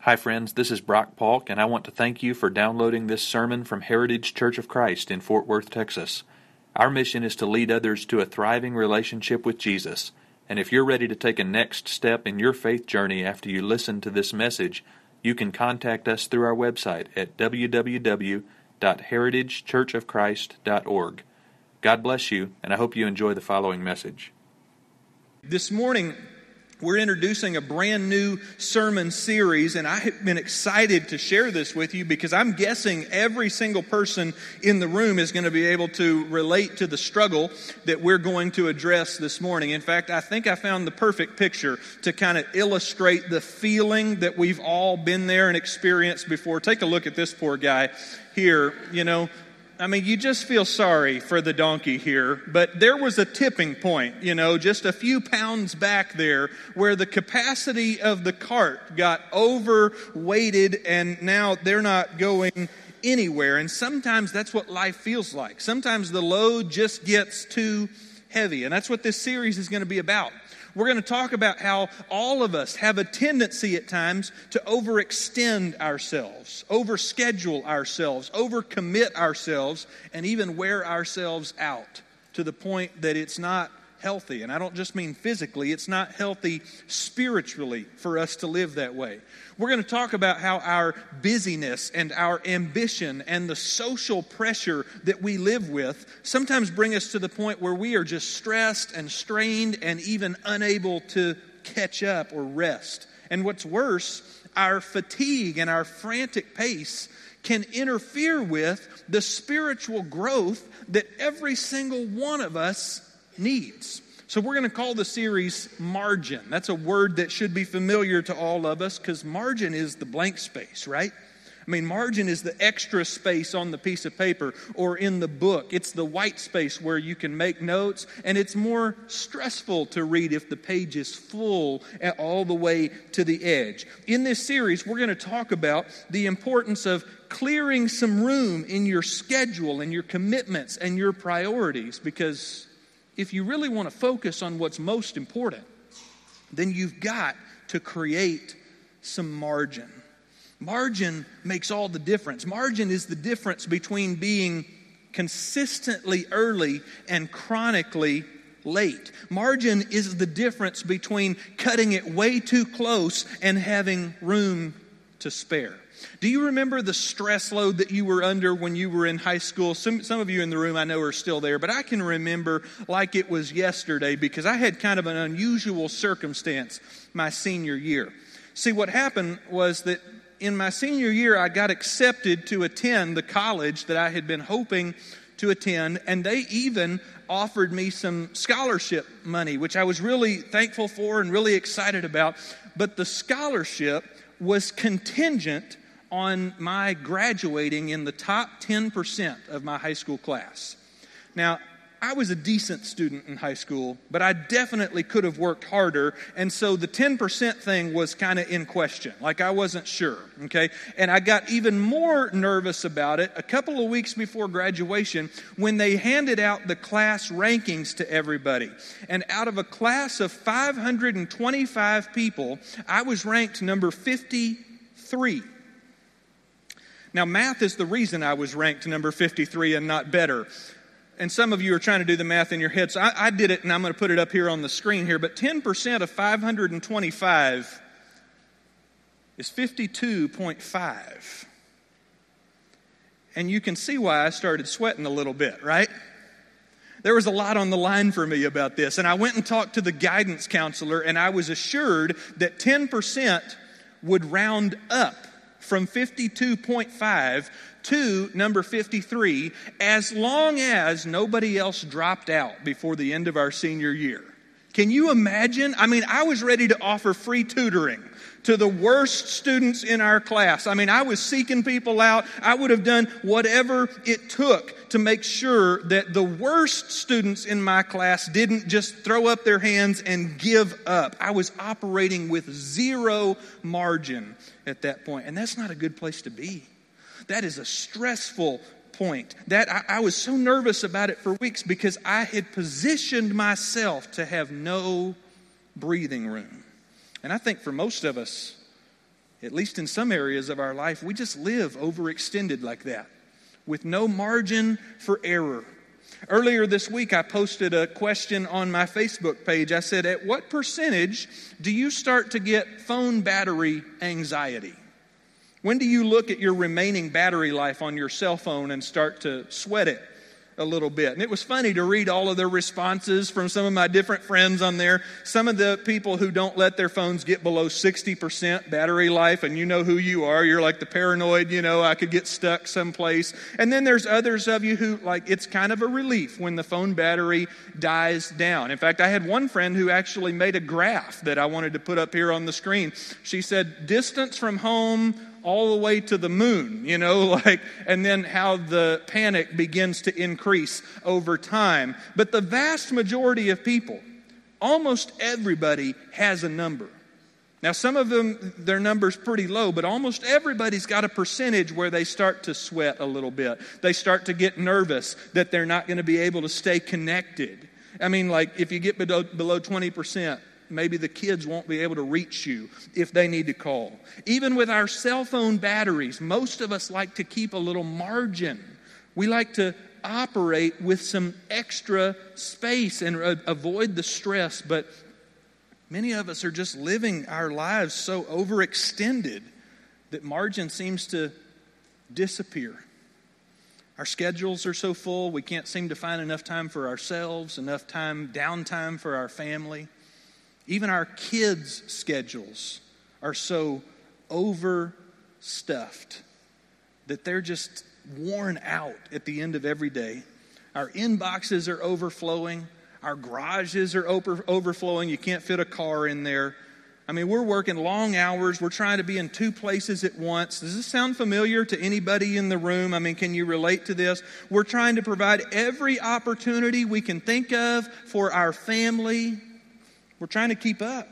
Hi friends, this is Brock Polk, and I want to thank you for downloading this sermon from Heritage Church of Christ in Fort Worth, Texas. Our mission is to lead others to a thriving relationship with Jesus, and if you're ready to take a next step in your faith journey after you listen to this message, you can contact us through our website at www.heritagechurchofchrist.org. God bless you, and I hope you enjoy the following message. This morning, we're introducing a brand new sermon series, and I have been excited to share this with you because I'm guessing every single person in the room is going to be able to relate to the struggle that we're going to address this morning. In fact, I think I found the perfect picture to kind of illustrate the feeling that we've all been there and experienced before. Take a look at this poor guy here, you just feel sorry for the donkey here, but there was a tipping point, just a few pounds back there where the capacity of the cart got overweighted and now they're not going anywhere. And sometimes that's what life feels like. Sometimes the load just gets too heavy, and that's what this series is going to be about. We're going to talk about how all of us have a tendency at times to overextend ourselves, overschedule ourselves, overcommit ourselves, and even wear ourselves out to the point that it's not healthy. And I don't just mean physically, it's not healthy spiritually for us to live that way. We're going to talk about how our busyness and our ambition and the social pressure that we live with sometimes bring us to the point where we are just stressed and strained and even unable to catch up or rest. And what's worse, our fatigue and our frantic pace can interfere with the spiritual growth that every single one of us needs. So we're going to call the series Margin. That's a word that should be familiar to all of us because margin is the blank space, right? Margin is the extra space on the piece of paper or in the book. It's the white space where you can make notes, and it's more stressful to read if the page is full all the way to the edge. In this series, we're going to talk about the importance of clearing some room in your schedule and your commitments and your priorities, because if you really want to focus on what's most important, then you've got to create some margin. Margin makes all the difference. Margin is the difference between being consistently early and chronically late. Margin is the difference between cutting it way too close and having room to spare. Do you remember the stress load that you were under when you were in high school? Some of you in the room I know are still there, but I can remember like it was yesterday because I had kind of an unusual circumstance my senior year. See, what happened was that in my senior year, I got accepted to attend the college that I had been hoping to attend, and they even offered me some scholarship money, which I was really thankful for and really excited about. But the scholarship was contingent on my graduating in the top 10% of my high school class. Now, I was a decent student in high school, but I definitely could have worked harder, and so the 10% thing was kind of in question. Like, I wasn't sure, okay? And I got even more nervous about it a couple of weeks before graduation when they handed out the class rankings to everybody. And out of a class of 525 people, I was ranked number 53. Now, math is the reason I was ranked number 53 and not better. And some of you are trying to do the math in your head, so I did it, and I'm going to put it up here on the screen here. But 10% of 525 is 52.5. And you can see why I started sweating a little bit, right? There was a lot on the line for me about this. And I went and talked to the guidance counselor, and I was assured that 10% would round up from 52.5 to number 53, as long as nobody else dropped out before the end of our senior year. Can you imagine? I was ready to offer free tutoring to the worst students in our class. I was seeking people out. I would have done whatever it took to make sure that the worst students in my class didn't just throw up their hands and give up. I was operating with zero margin at that point, and that's not a good place to be. That is a stressful point. That I was so nervous about it for weeks because I had positioned myself to have no breathing room. And I think for most of us, at least in some areas of our life, we just live overextended like that, with no margin for error. Earlier this week, I posted a question on my Facebook page. I said, at what percentage do you start to get phone battery anxiety? When do you look at your remaining battery life on your cell phone and start to sweat it a little bit? And it was funny to read all of the responses from some of my different friends on there. Some of the people who don't let their phones get below 60% battery life, and you know who you are. You're like the paranoid, I could get stuck someplace. And then there's others of you who, it's kind of a relief when the phone battery dies down. In fact, I had one friend who actually made a graph that I wanted to put up here on the screen. She said, distance from home all the way to the moon, and then how the panic begins to increase over time. But the vast majority of people, almost everybody has a number. Now, some of them, their number's pretty low, but almost everybody's got a percentage where they start to sweat a little bit. They start to get nervous that they're not going to be able to stay connected. If you get below 20%, maybe the kids won't be able to reach you if they need to call. Even with our cell phone batteries, most of us like to keep a little margin. We like to operate with some extra space and avoid the stress, but many of us are just living our lives so overextended that margin seems to disappear. Our schedules are so full, we can't seem to find enough time for ourselves, enough downtime for our family. Even our kids' schedules are so overstuffed that they're just worn out at the end of every day. Our inboxes are overflowing. Our garages are overflowing. You can't fit a car in there. We're working long hours. We're trying to be in two places at once. Does this sound familiar to anybody in the room? Can you relate to this? We're trying to provide every opportunity we can think of for our family. We're trying to keep up.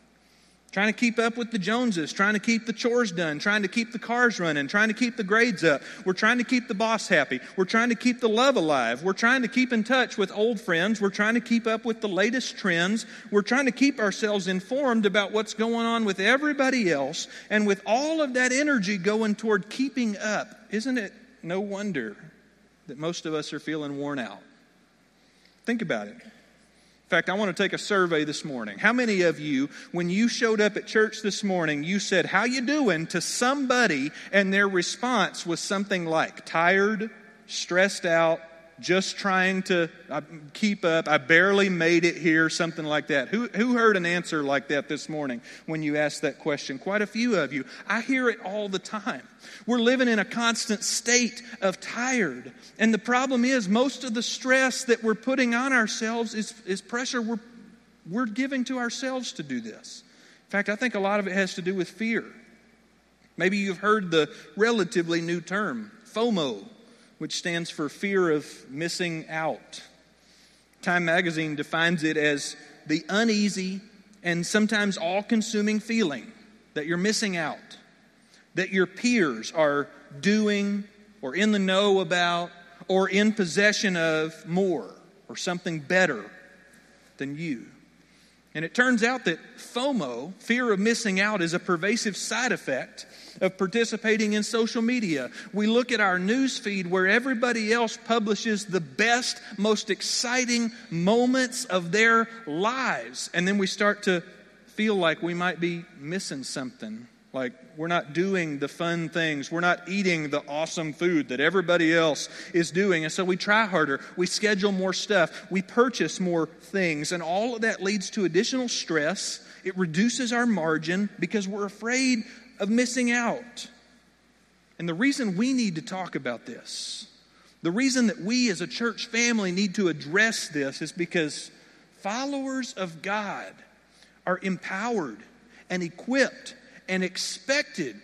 Trying to keep up with the Joneses, trying to keep the chores done, trying to keep the cars running, trying to keep the grades up. We're trying to keep the boss happy. We're trying to keep the love alive. We're trying to keep in touch with old friends. We're trying to keep up with the latest trends. We're trying to keep ourselves informed about what's going on with everybody else. And with all of that energy going toward keeping up, isn't it no wonder that most of us are feeling worn out? Think about it. In fact, I want to take a survey this morning. How many of you, when you showed up at church this morning, you said, "How you doing?" to somebody, and their response was something like, "Tired, stressed out, just trying to keep up, I barely made it here," something like that. Who heard an answer like that this morning when you asked that question? Quite a few of you. I hear it all the time. We're living in a constant state of tired. And the problem is, most of the stress that we're putting on ourselves is pressure we're giving to ourselves to do this. In fact, I think a lot of it has to do with fear. Maybe you've heard the relatively new term, FOMO, which stands for fear of missing out. Time magazine defines it as the uneasy and sometimes all-consuming feeling that you're missing out, that your peers are doing or in the know about or in possession of more or something better than you. And it turns out that FOMO, fear of missing out, is a pervasive side effect of participating in social media. We look at our news feed where everybody else publishes the best, most exciting moments of their lives. And then we start to feel like we might be missing something. Like we're not doing the fun things. We're not eating the awesome food that everybody else is doing. And so we try harder. We schedule more stuff. We purchase more things. And all of that leads to additional stress. It reduces our margin because we're afraid of missing out. And the reason we need to talk about this, the reason that we as a church family need to address this, is because followers of God are empowered and equipped and expected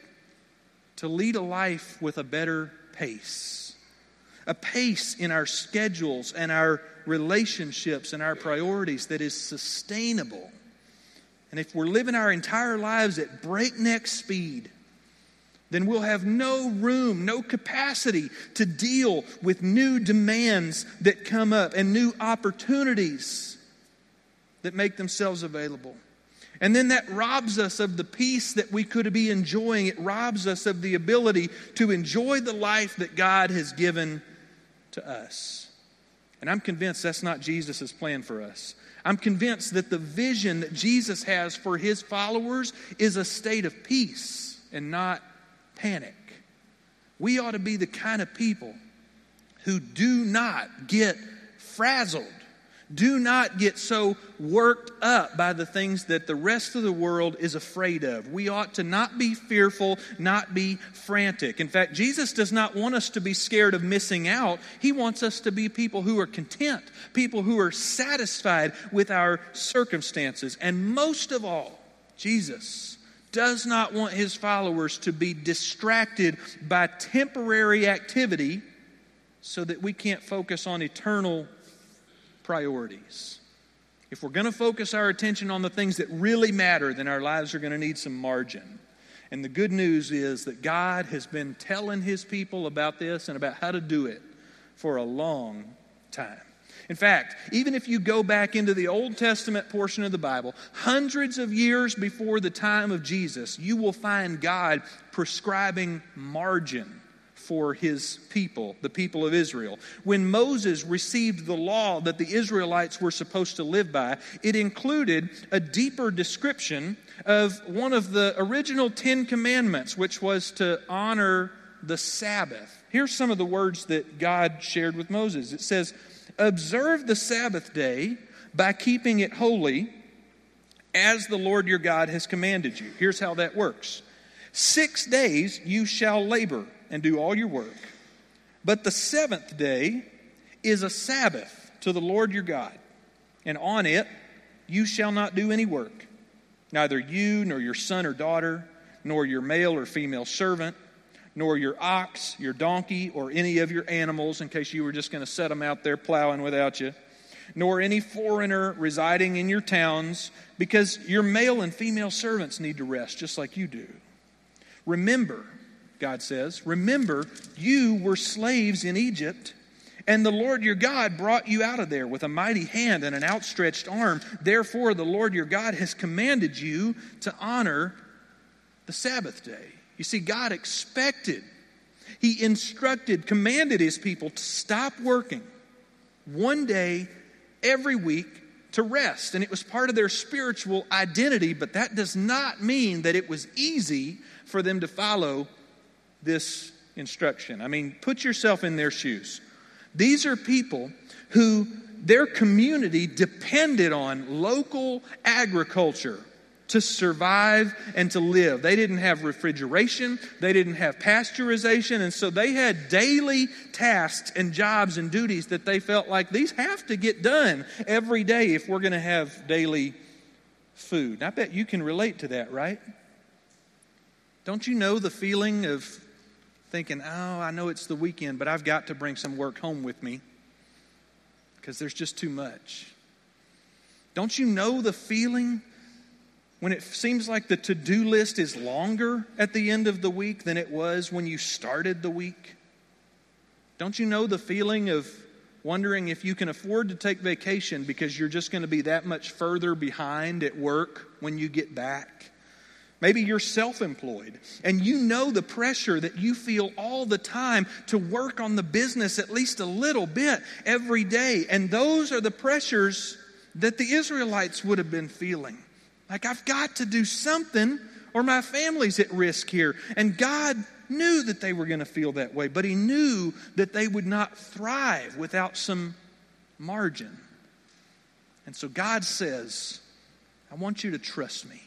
to lead a life with a better pace. A pace in our schedules and our relationships and our priorities that is sustainable. And if we're living our entire lives at breakneck speed, then we'll have no room, no capacity to deal with new demands that come up and new opportunities that make themselves available. And then that robs us of the peace that we could be enjoying. It robs us of the ability to enjoy the life that God has given to us. And I'm convinced that's not Jesus' plan for us. I'm convinced that the vision that Jesus has for his followers is a state of peace and not panic. We ought to be the kind of people who do not get frazzled. Do not get so worked up by the things that the rest of the world is afraid of. We ought to not be fearful, not be frantic. In fact, Jesus does not want us to be scared of missing out. He wants us to be people who are content, people who are satisfied with our circumstances. And most of all, Jesus does not want his followers to be distracted by temporary activity so that we can't focus on eternal priorities. If we're going to focus our attention on the things that really matter, then our lives are going to need some margin. And the good news is that God has been telling his people about this and about how to do it for a long time. In fact, even if you go back into the Old Testament portion of the Bible, hundreds of years before the time of Jesus, you will find God prescribing margin for his people, the people of Israel. When Moses received the law that the Israelites were supposed to live by, it included a deeper description of one of the original 10 commandments, which was to honor the Sabbath. Here's some of the words that God shared with Moses. It says, "Observe the Sabbath day by keeping it holy, as the Lord your God has commanded you." Here's how that works. 6 days you shall labor and do all your work. But the seventh day is a Sabbath to the Lord your God. And on it you shall not do any work. Neither you, nor your son or daughter, nor your male or female servant, nor your ox, your donkey, or any of your animals, in case you were just going to set them out there plowing without you, nor any foreigner residing in your towns, because your male and female servants need to rest just like you do. Remember, God says, remember, you were slaves in Egypt, and the Lord your God brought you out of there with a mighty hand and an outstretched arm. Therefore, the Lord your God has commanded you to honor the Sabbath day. You see, God expected, he instructed, commanded his people to stop working one day every week to rest. And it was part of their spiritual identity, but that does not mean that it was easy for them to follow this instruction. I mean, put yourself in their shoes. These are people who their community depended on local agriculture to survive and to live. They didn't have refrigeration, they didn't have pasteurization, and so they had daily tasks and jobs and duties that they felt like these have to get done every day if we're going to have daily food. And I bet you can relate to that, right? Don't you know the feeling of thinking, oh, I know it's the weekend, but I've got to bring some work home with me because there's just too much. Don't you know the feeling when it seems like the to-do list is longer at the end of the week than it was when you started the week? Don't you know the feeling of wondering if you can afford to take vacation because you're just going to be that much further behind at work when you get back? Maybe you're self-employed and you know the pressure that you feel all the time to work on the business at least a little bit every day. And those are the pressures that the Israelites would have been feeling. Like, I've got to do something or my family's at risk here. And God knew that they were going to feel that way, but he knew that they would not thrive without some margin. And so God says, I want you to trust me.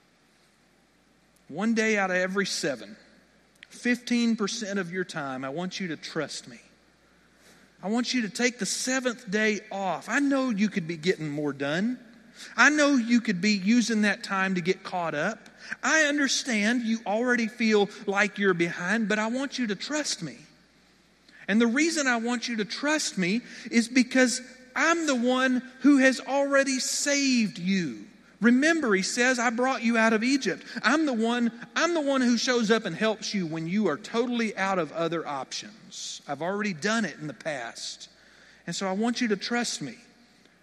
One day out of every 7, 15% of your time, I want you to trust me. I want you to take the 7th day off. I know you could be getting more done. I know you could be using that time to get caught up. I understand you already feel like you're behind, but I want you to trust me. And the reason I want you to trust me is because I'm the one who has already saved you. Remember, he says, I brought you out of Egypt. I'm the one who shows up and helps you when you are totally out of other options. I've already done it in the past. And so I want you to trust me.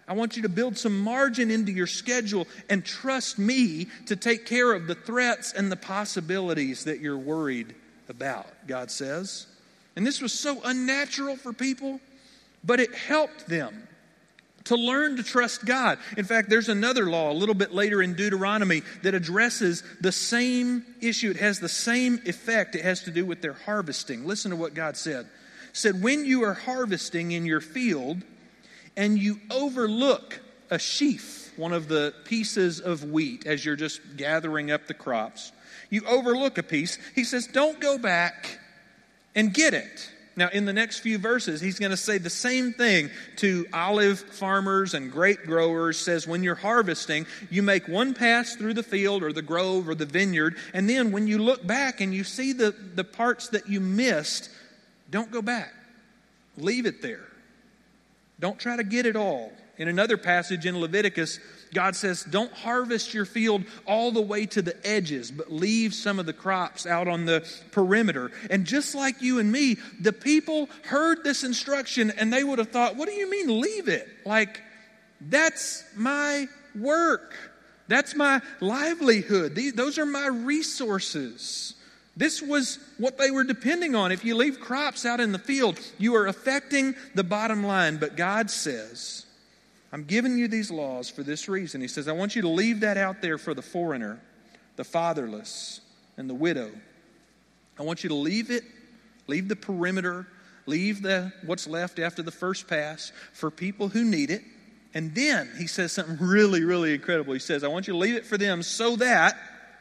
I want you to build some margin into your schedule and trust me to take care of the threats and the possibilities that you're worried about, God says. And this was so unnatural for people, but it helped them to learn to trust God. In fact, there's another law a little bit later in Deuteronomy that addresses the same issue. It has the same effect. It has to do with their harvesting. Listen to what God said. It said, when you are harvesting in your field and you overlook a sheaf, one of the pieces of wheat, as you're just gathering up the crops, you overlook a piece. He says, don't go back and get it. Now, in the next few verses, he's going to say the same thing to olive farmers and grape growers. Says, when you're harvesting, you make one pass through the field or the grove or the vineyard, and then when you look back and you see the parts that you missed, don't go back. Leave it there. Don't try to get it all. In another passage in Leviticus, God says, don't harvest your field all the way to the edges, but leave some of the crops out on the perimeter. And just like you and me, the people heard this instruction and they would have thought, what do you mean leave it? Like, that's my work. That's my livelihood. Those are my resources. This was what they were depending on. If you leave crops out in the field, you are affecting the bottom line. But God says, I'm giving you these laws for this reason. He says, I want you to leave that out there for the foreigner, the fatherless, and the widow. I want you to leave it, leave the perimeter, leave what's left after the first pass for people who need it. And then he says something really, really incredible. He says, I want you to leave it for them so that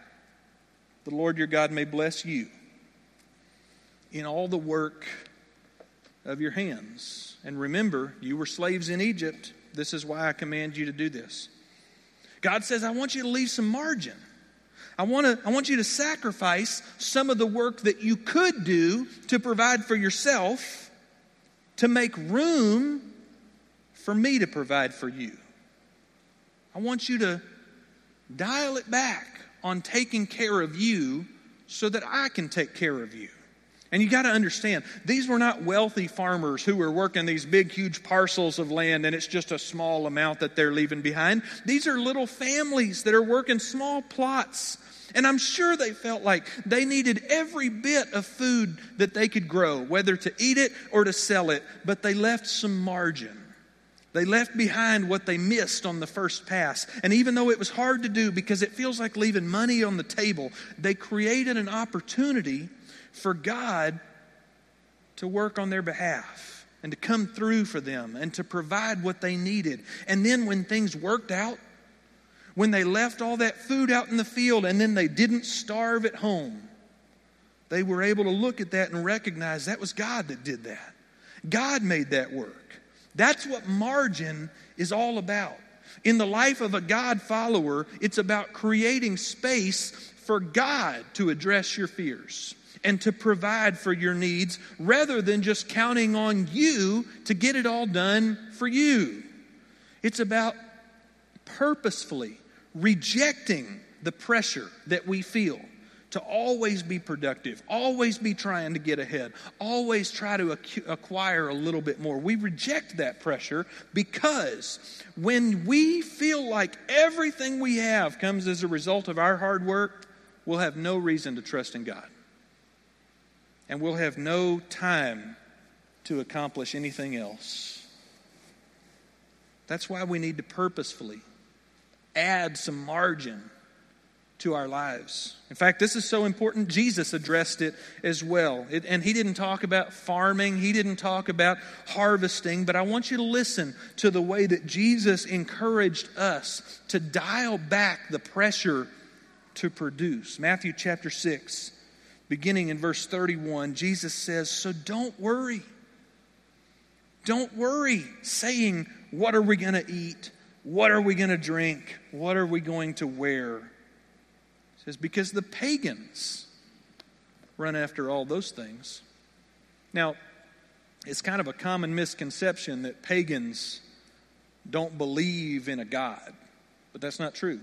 the Lord your God may bless you in all the work of your hands. And remember, you were slaves in Egypt. This is why I command you to do this. God says, I want you to leave some margin. I want you to sacrifice some of the work that you could do to provide for yourself to make room for me to provide for you. I want you to dial it back on taking care of you so that I can take care of you. And you got to understand, these were not wealthy farmers who were working these big, huge parcels of land and it's just a small amount that they're leaving behind. These are little families that are working small plots. And I'm sure they felt like they needed every bit of food that they could grow, whether to eat it or to sell it. But they left some margin. They left behind what they missed on the first pass. And even though it was hard to do because it feels like leaving money on the table, they created an opportunity for God to work on their behalf and to come through for them and to provide what they needed. And then when things worked out, when they left all that food out in the field and then they didn't starve at home, they were able to look at that and recognize that was God that did that. God made that work. That's what margin is all about. In the life of a God follower, it's about creating space for God to address your fears and to provide for your needs rather than just counting on you to get it all done for you. It's about purposefully rejecting the pressure that we feel to always be productive, always be trying to get ahead, always try to acquire a little bit more. We reject that pressure because when we feel like everything we have comes as a result of our hard work, we'll have no reason to trust in God. And we'll have no time to accomplish anything else. That's why we need to purposefully add some margin to our lives. In fact, this is so important, Jesus addressed it as well. And he didn't talk about farming, he didn't talk about harvesting, but I want you to listen to the way that Jesus encouraged us to dial back the pressure to produce. Matthew chapter 6, beginning in verse 31, Jesus says, so don't worry. Don't worry, saying, what are we going to eat? What are we going to drink? What are we going to wear? It says, because the pagans run after all those things. Now, it's kind of a common misconception that pagans don't believe in a God, but that's not true.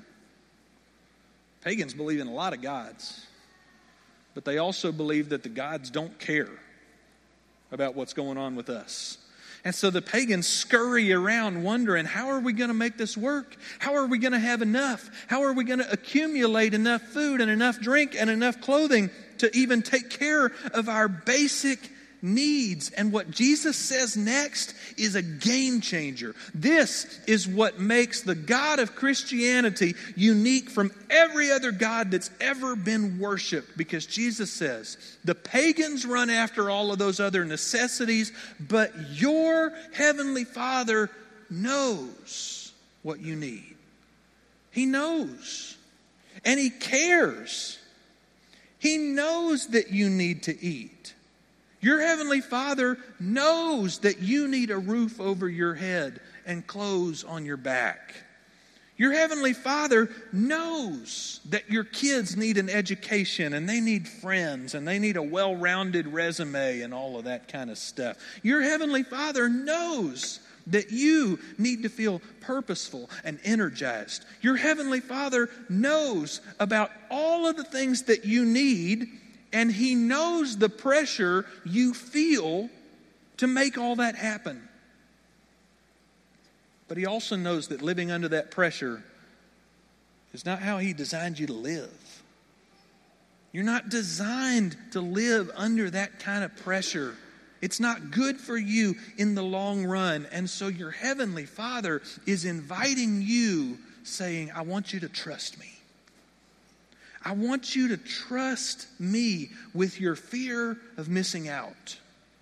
Pagans believe in a lot of gods, but they also believe that the gods don't care about what's going on with us. And so the pagans scurry around wondering, how are we going to make this work? How are we going to have enough? How are we going to accumulate enough food and enough drink and enough clothing to even take care of our basic needs? And what Jesus says next is a game changer. This is what makes the God of Christianity unique from every other God that's ever been worshiped. Because Jesus says, the pagans run after all of those other necessities, but your heavenly Father knows what you need. He knows. And He cares. He knows that you need to eat. Your heavenly Father knows that you need a roof over your head and clothes on your back. Your heavenly Father knows that your kids need an education and they need friends and they need a well-rounded resume and all of that kind of stuff. Your heavenly Father knows that you need to feel purposeful and energized. Your heavenly Father knows about all of the things that you need, and He knows the pressure you feel to make all that happen. But He also knows that living under that pressure is not how He designed you to live. You're not designed to live under that kind of pressure. It's not good for you in the long run. And so your heavenly Father is inviting you, saying, I want you to trust me. I want you to trust me with your fear of missing out.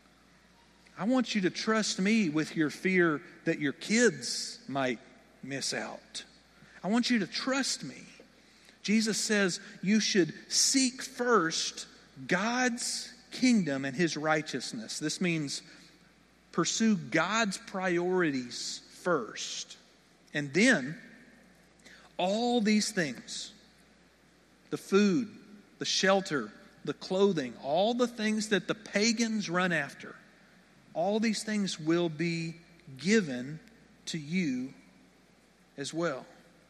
I want you to trust me with your fear that your kids might miss out. I want you to trust me. Jesus says you should seek first God's kingdom and His righteousness. This means pursue God's priorities first. And then all these things, the food, the shelter, the clothing, all the things that the pagans run after, all these things will be given to you as well.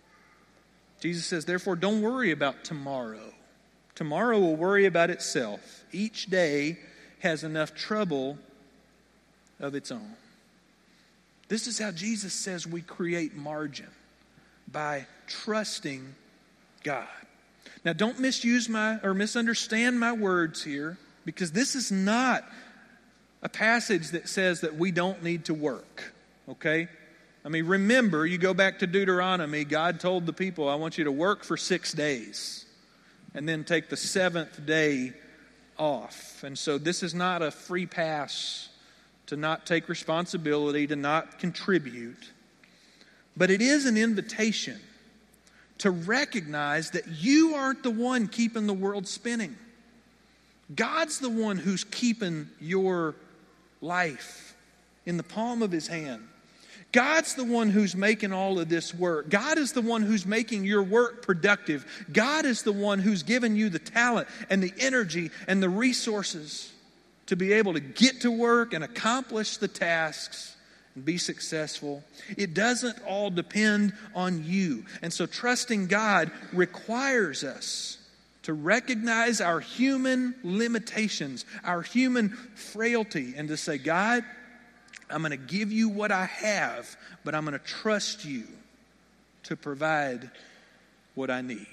Jesus says, therefore, don't worry about tomorrow. Tomorrow will worry about itself. Each day has enough trouble of its own. This is how Jesus says we create margin, by trusting God. Now, don't misunderstand my words here, because this is not a passage that says that we don't need to work, okay? I mean, remember, you go back to Deuteronomy, God told the people, I want you to work for 6 days and then take the 7th day off. And so this is not a free pass to not take responsibility, to not contribute. But it is an invitation to recognize that you aren't the one keeping the world spinning. God's the one who's keeping your life in the palm of His hand. God's the one who's making all of this work. God is the one who's making your work productive. God is the one who's given you the talent and the energy and the resources to be able to get to work and accomplish the tasks and be successful. It doesn't all depend on you. And so trusting God requires us to recognize our human limitations, our human frailty, and to say, God, I'm going to give you what I have, but I'm going to trust you to provide what I need.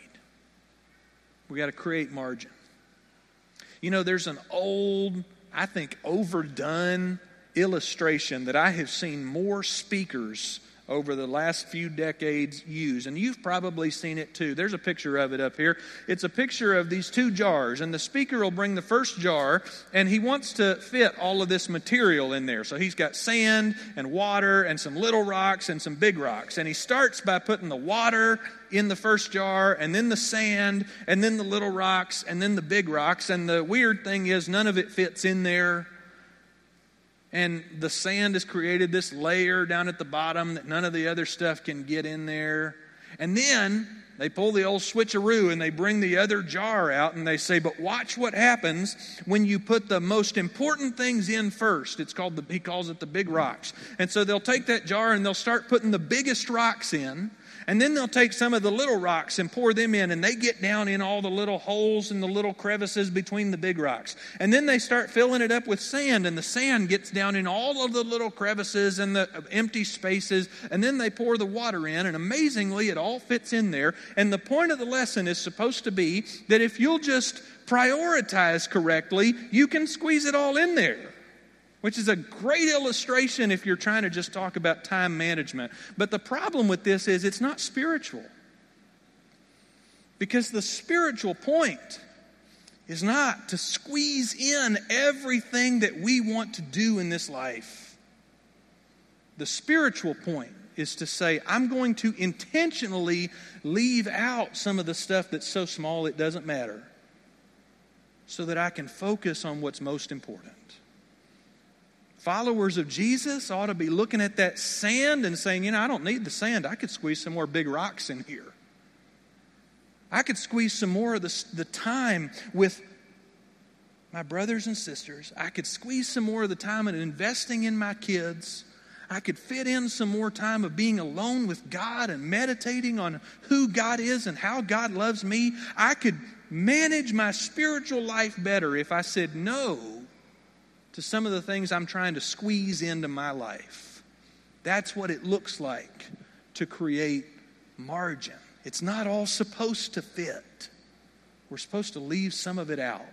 We got to create margin. You know, there's an old, I think, overdone illustration that I have seen more speakers over the last few decades use, and you've probably seen it too. There's a picture of it up here. It's a picture of these two jars, and the speaker will bring the first jar, and he wants to fit all of this material in there. So he's got sand and water and some little rocks and some big rocks, and he starts by putting the water in the first jar, and then the sand, and then the little rocks, and then the big rocks, and the weird thing is none of it fits in there. And the sand has created this layer down at the bottom that none of the other stuff can get in there. And then they pull the old switcheroo and they bring the other jar out and they say, but watch what happens when you put the most important things in first. He calls it the big rocks. And so they'll take that jar and they'll start putting the biggest rocks in. And then they'll take some of the little rocks and pour them in, and they get down in all the little holes and the little crevices between the big rocks. And then they start filling it up with sand, and the sand gets down in all of the little crevices and the empty spaces. And then they pour the water in, and amazingly, it all fits in there. And the point of the lesson is supposed to be that if you'll just prioritize correctly, you can squeeze it all in there. Which is a great illustration if you're trying to just talk about time management. But the problem with this is it's not spiritual. Because the spiritual point is not to squeeze in everything that we want to do in this life. The spiritual point is to say, I'm going to intentionally leave out some of the stuff that's so small it doesn't matter, so that I can focus on what's most important. Followers of Jesus ought to be looking at that sand and saying, I don't need the sand. I could squeeze some more big rocks in here. I could squeeze some more of the time with my brothers and sisters. I could squeeze some more of the time in investing in my kids. I could fit in some more time of being alone with God and meditating on who God is and how God loves me. I could manage my spiritual life better if I said no to some of the things I'm trying to squeeze into my life. That's what it looks like to create margin. It's not all supposed to fit. We're supposed to leave some of it out.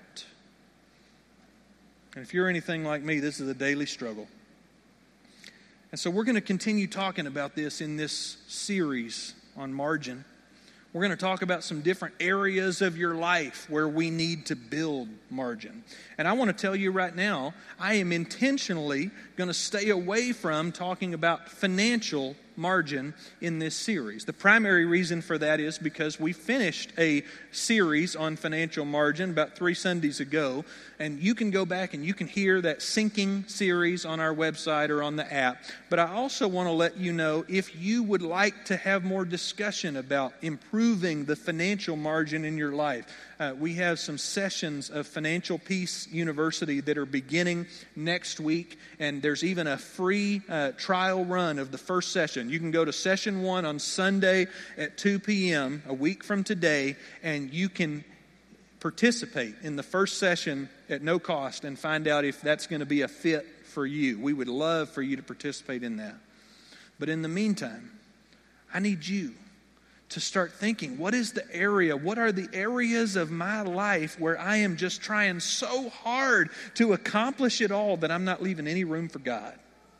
And if you're anything like me, this is a daily struggle. And so we're going to continue talking about this in this series on margin. We're going to talk about some different areas of your life where we need to build margin. And I want to tell you right now, I am intentionally going to stay away from talking about financial margin in this series. The primary reason for that is because we finished a series on financial margin about 3 Sundays ago, and you can go back and you can hear that Sinking series on our website or on the app. But I also want to let you know, if you would like to have more discussion about improving the financial margin in your life, we have some sessions of Financial Peace University that are beginning next week, and there's even a free trial run of the first session. You can go to session 1 on Sunday at 2 p.m., a week from today, and you can participate in the first session at no cost and find out if that's going to be a fit for you. We would love for you to participate in that. But in the meantime, I need you to start thinking, what are the areas of my life where I am just trying so hard to accomplish it all that I'm not leaving any room for God?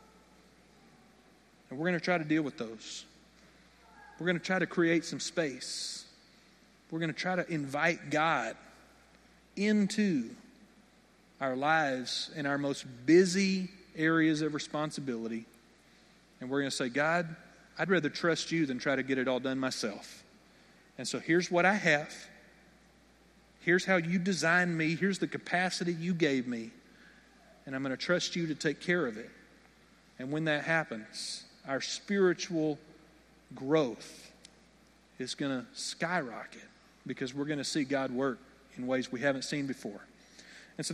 And we're going to try to deal with those. We're going to try to create some space. We're going to try to invite God into our lives in our most busy areas of responsibility. And we're going to say, God, I'd rather trust you than try to get it all done myself. And so here's what I have. Here's how you designed me. Here's the capacity you gave me. And I'm going to trust you to take care of it. And when that happens, our spiritual growth is going to skyrocket, because we're going to see God work in ways we haven't seen before.